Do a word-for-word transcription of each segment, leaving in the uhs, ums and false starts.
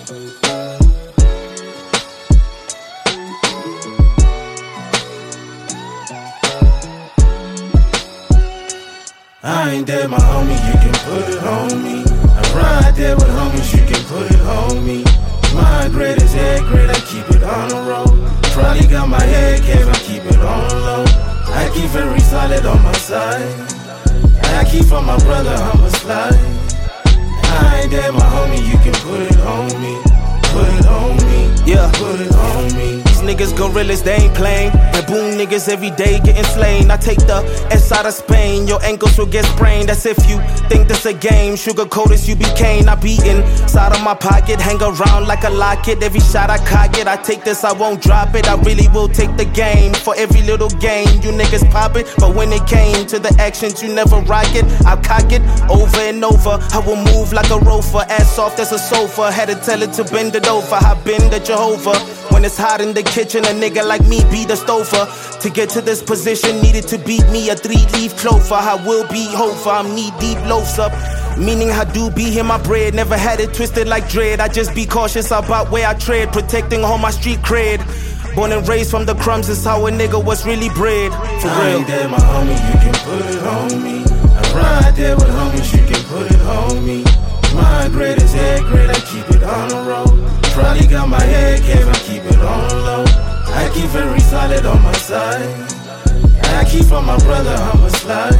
I ain't dead, my homie, you can put it on me. I ride there with homies, you can put it on me. My grade is head grade, I keep it on the road. Probably got my head cave, I keep it on low. I keep very solid on my side. I keep for my brother, I'ma slide. I ain't dead, my homie, you can put it on me. Put it on me, yeah, put it on me. These niggas gorillas, they ain't playing. And boom niggas every day getting slain. I take the S out of Spain, your ankles will get sprained. That's if you think this a game. Sugar coated, you be cane. I be inside of my pocket, hang around like a locket. Every shot I cock it, I take this, I won't drop it. I really will take the game for every little game. You niggas pop it, but when it came to the actions, you never rock it. I cock it over and over. I will move like a rover, ass soft as a sofa. Had to tell it to bend it over. I been the Jehovah. When it's hot in the kitchen, a nigga like me be the stover. To get to this position, needed to beat me a three-leaf clover. I will be Hofer, I'm knee-deep loafs up. Meaning I do be here, my bread. Never had it twisted like dread. I just be cautious about where I tread, protecting all my street cred. Born and raised from the crumbs is how a nigga was really bred. For real. I ain't dead, my homie, you can put it on me. I ride there with homies, you can put it on me. My grade is head grade, I keep it on the road. Probably got my head cave, I keep it on low. I keep very solid on my side. I keep for my brother, I'ma slide.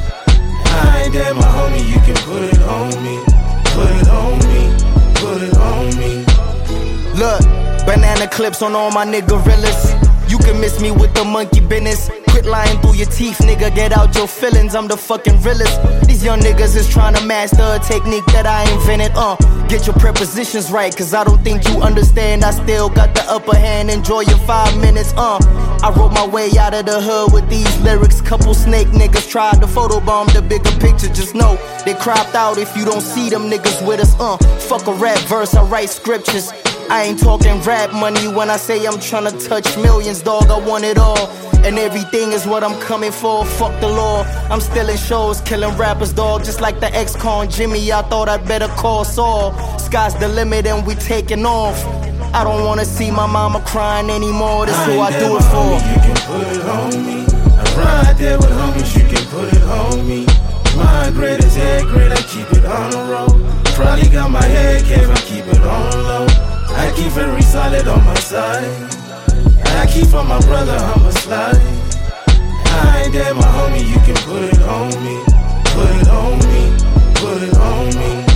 I ain't dead, my homie, you can put it on me. Put it on me, put it on me. Look, banana clips on all my niggerillas. You can miss me with the monkey business. Quit lying through your teeth, nigga, get out your feelings. I'm the fucking realest. These young niggas is trying to master a technique that I invented. Uh, get your prepositions right, cause I don't think you understand. I still got the upper hand, enjoy your five minutes. Uh, I wrote my way out of the hood with these lyrics. Couple snake niggas tried to photobomb the bigger picture. Just know they cropped out if you don't see them niggas with us. Uh, fuck a rap verse, I write scriptures. I ain't talking rap money when I say I'm tryna touch millions, dog, I want it all. And everything is what I'm coming for, fuck the law. I'm still in shows, killing rappers, dog, just like the ex-con Jimmy. I thought I'd better call Saul. Sky's the limit and we taking off. I don't wanna see my mama crying anymore, that's who I do it for. Homie, you can put it on me. I ride there with homies, you can put it on me. My grade is head grade, I keep it on the road. Probably got my head cave, I keep it on low. I keep very solid on my side. I keep for my brother, I'ma slide. I ain't dead, my homie, you can put it on me. Put it on me, put it on me.